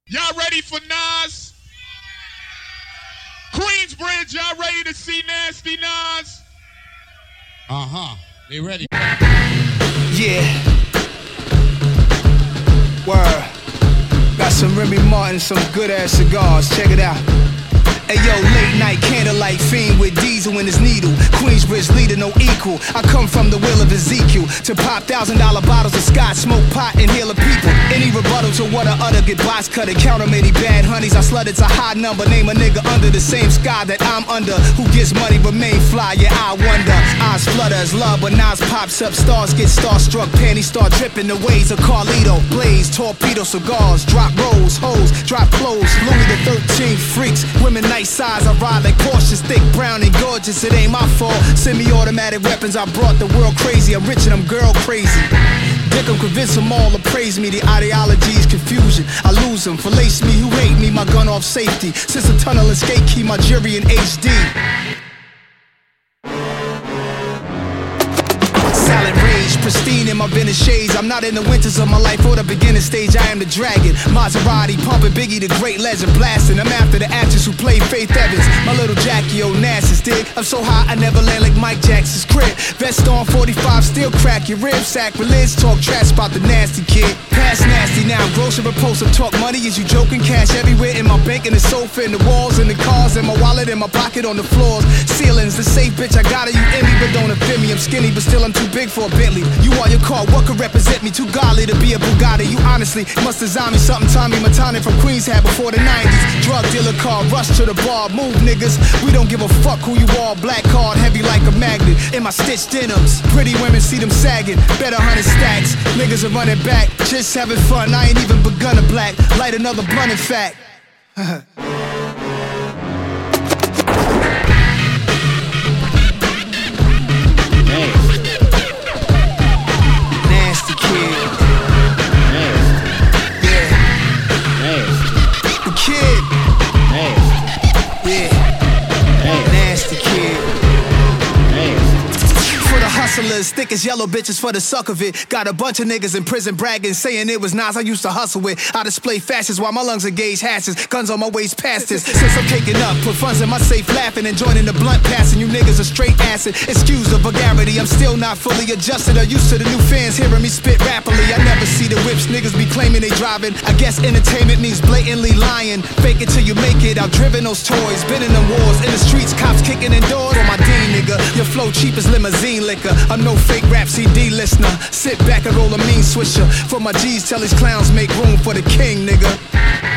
Y'all ready for Nas? Queensbridge, y'all ready to see Nasty Nas? They ready. Yeah. Word. Got some Remy Martin, some good ass cigars. Check it out. Hey yo, late night candlelight fiend with diesel in his needle. Queensbridge leader, no equal. I come from the will of Ezekiel to pop $1,000 bottles of scotch, smoke pot, and heal the people. Any rebuttal to what I utter, get box cut and counter many bad honeys. I slut, it's a high number. Name a nigga under the same sky that I'm under. Who gets money remain fly? Yeah, I wonder. Eyes flutter as love, but Nas pops up. Stars get starstruck, panties start dripping the ways of Carlito. Blaze, torpedo, cigars, drop rolls, hoes, drop clothes. Louis the 13th freaks, women nice size. I ride like Porsches, thick, brown, and gorgeous. It ain't my fault. Semi-automatic weapons, I brought the world crazy. I'm rich and I'm girl crazy. Dick, I'm convinced them all to praise me. The ideology's confusion, I lose them. Fillets me who hate me, my gun off safety. Since the tunnel escape, keep my jury in HD. Silent rage, pristine in my vintage shades. I'm not in the winters of my life or the beginning stage. I am the dragon, Maserati pumping, Biggie the great legend blasting. I'm after the actress who played Faith Evans, my little Jackie Onassis, dig. I'm so high I never land like Mike Jackson's crib. Vest on 45, still crack your rib. Sacrilege, talk trash about the nasty kid. Past nasty now, gross and repulsive. Talk money, is you joking? Cash everywhere in my bank, in the sofa, in the walls, in the cars, in my wallet, in my pocket, on the floors. Ceilings, the safe bitch, I got it, you envy, but don't offend me. I'm skinny, but still I'm too big for a Bentley. You are your car, what could represent me? Too godly to be a Bugatti. You honestly must design me something Tommy Matane from Queens had before the 90s. Drug dealer car, rush to the bar, move niggas. We don't give a fuck who you are. Black card, heavy like a magnet. In my stitched denims, pretty women see them sagging. Better 100 stacks, niggas are running back. Just having fun, I ain't even begun to black. Light another blunt in fact. Nasty kid. Yeah. The kid. Yeah. Nasty kid. For the hustlers, thick as yellow bitches for the suck of it. Got a bunch of niggas in prison bragging, saying it was Nas I used to hustle with. I display fashions while my lungs engage hashes. Guns on my waist past this. Since I'm caking up, put funds in my safe laughing and joining the blunt passing. You niggas are straight acid. Excuse the vulgarity, I'm still not fully adjusted or used to the new fans hearing me spit rapidly. I never see the whips niggas be claiming they driving. I guess entertainment means blatantly lying. Fake it till you make it, outdriven those toys. Been in the wars, in the streets, cops kicking in doors. For my dean nigga, your flow cheap as limousine liquor. I'm no fake rap CD listener. Sit back and roll a mean swisher. For my G's, tell these clowns make room for the king, nigga.